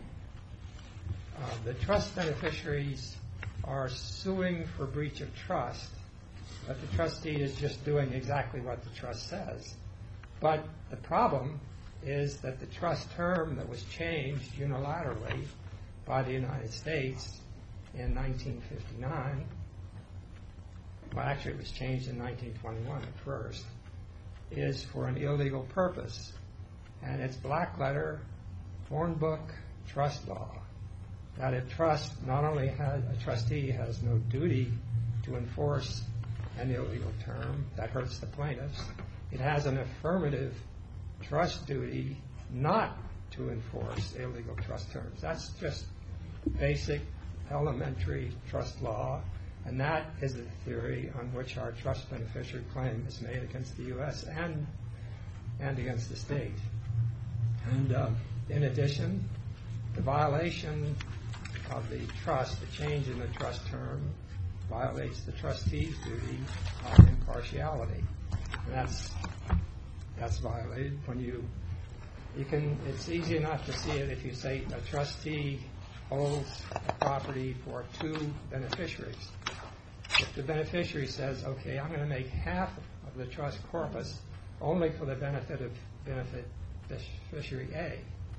Speaker 1: the trust beneficiaries are suing for breach of trust, but the trustee is just doing exactly what the trust says. But the problem is that the trust term that was changed unilaterally by the United States in 1959, well, actually it was changed in 1921 at first, is for an illegal purpose. And it's black letter, Hornbook trust law, that a trust not only has, a trustee has no duty to enforce an illegal term that hurts the plaintiffs, it has an affirmative trust duty not to enforce illegal trust terms. That's just basic elementary trust law, and that is the theory on which our trust beneficiary claim is made against the U.S. and against the state. And in addition, the violation of the trust, the change in the trust term, violates the trustee's duty of impartiality. And that's violated when you can, it's easy enough to see it if you say a trustee holds a property for two beneficiaries. If the beneficiary says, okay, I'm going to make half of the trust corpus only for the benefit of beneficiary A,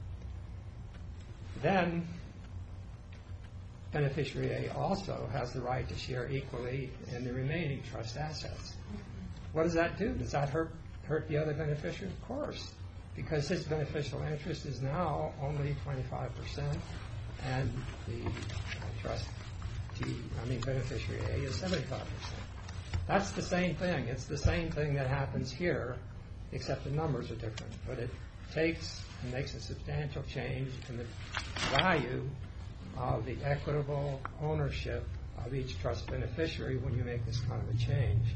Speaker 1: then beneficiary A also has the right to share equally in the remaining trust assets. What does that do? Does that hurt the other beneficiary? Of course, because his beneficial interest is now only 25%, and the beneficiary A is 75%. That's the same thing. It's the same thing that happens here, except the numbers are different. But it takes and makes a substantial change in the value of the equitable ownership of each trust beneficiary when you make this kind of a change.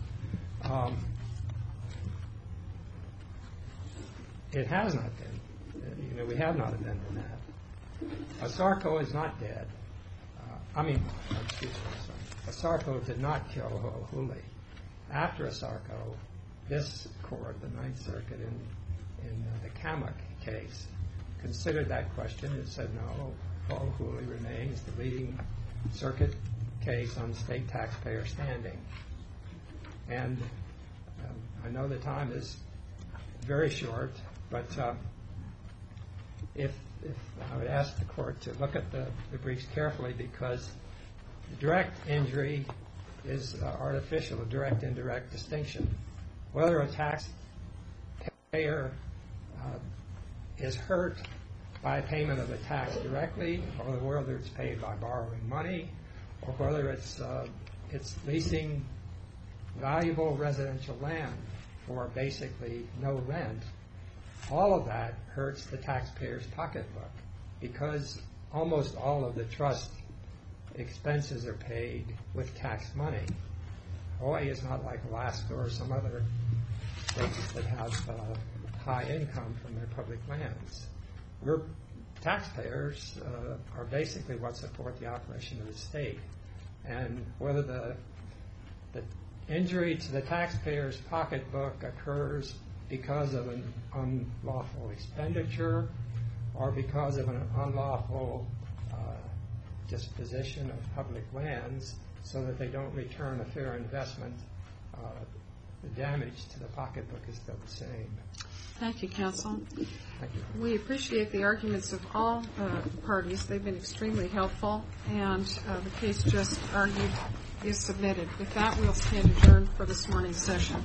Speaker 1: It has not been. We have not abandoned that. Asarco is not dead. Asarco did not kill Ho'ohuli. After Asarco, this court, the Ninth Circuit, in the Kamak case, considered that question and said, no, Ho'ohuli remains the leading circuit case on state taxpayer standing. And I know the time is very short, but if I would ask the court to look at the briefs carefully, because direct injury is artificial, a direct-indirect distinction. Whether a taxpayer is hurt by payment of a tax directly, or whether it's paid by borrowing money, or whether it's leasing valuable residential land for basically no rent, all of that hurts the taxpayer's pocketbook because almost all of the trust expenses are paid with tax money. Hawaii is not like Alaska or some other states that have high income from their public lands. We're taxpayers are basically what support the operation of the state. And whether the injury to the taxpayer's pocketbook occurs because of an unlawful expenditure or because of an unlawful disposition of public lands so that they don't return a fair investment, the damage to the pocketbook is still the same.
Speaker 3: Thank you, counsel.
Speaker 1: Thank you.
Speaker 3: We appreciate the arguments of all parties. They've been extremely helpful, and the case just argued is submitted. With that, we'll stand adjourned for this morning's session.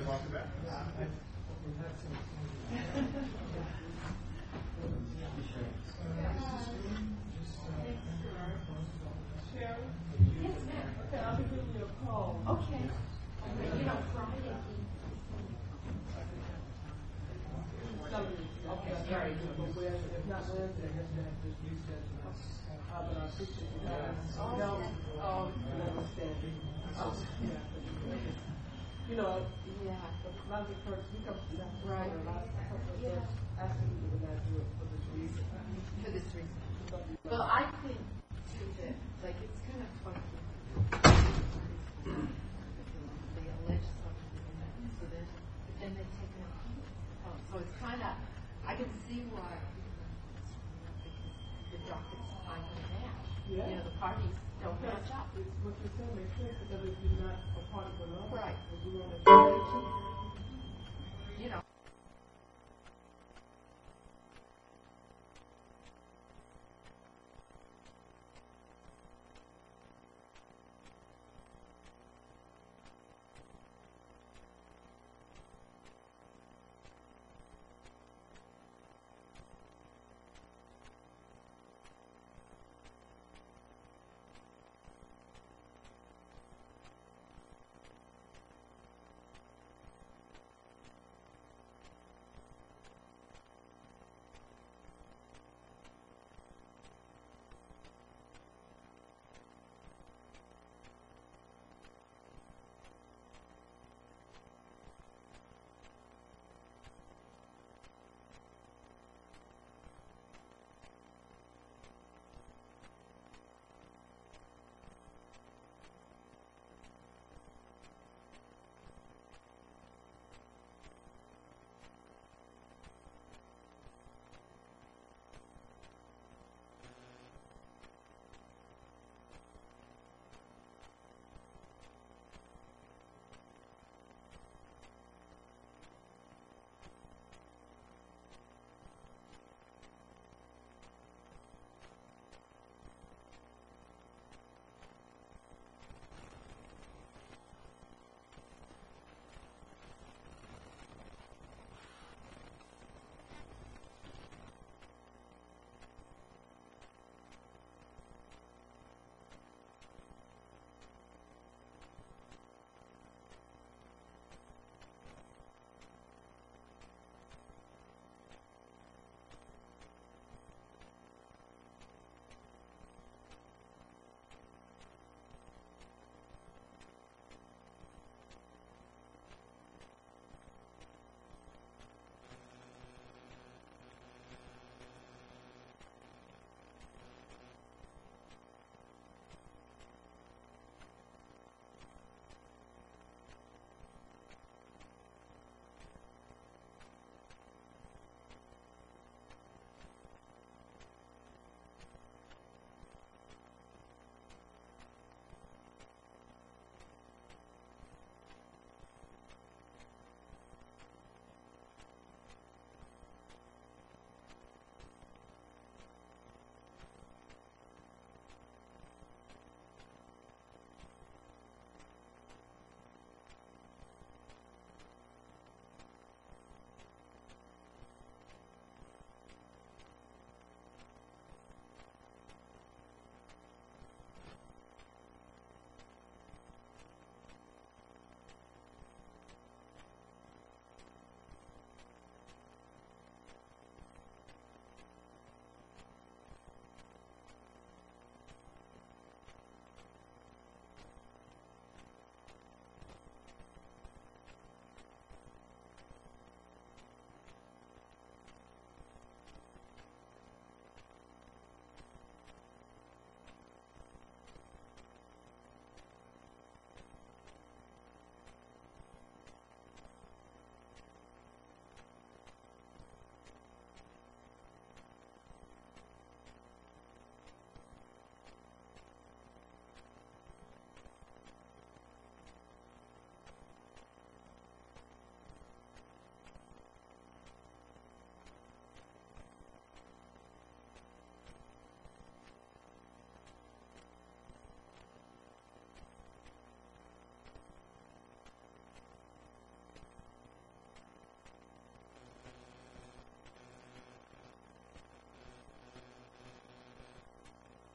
Speaker 5: Well, I think too that, like, it's kind of funky. They allege something, so then, but then they take it out. So it's kind of, I can see why, because the docket's kind of match.
Speaker 9: Yeah.
Speaker 5: You know, the parties don't match up.
Speaker 9: It's what you're saying makes sense, because if you're not a party for love,
Speaker 5: Right.
Speaker 9: if you want to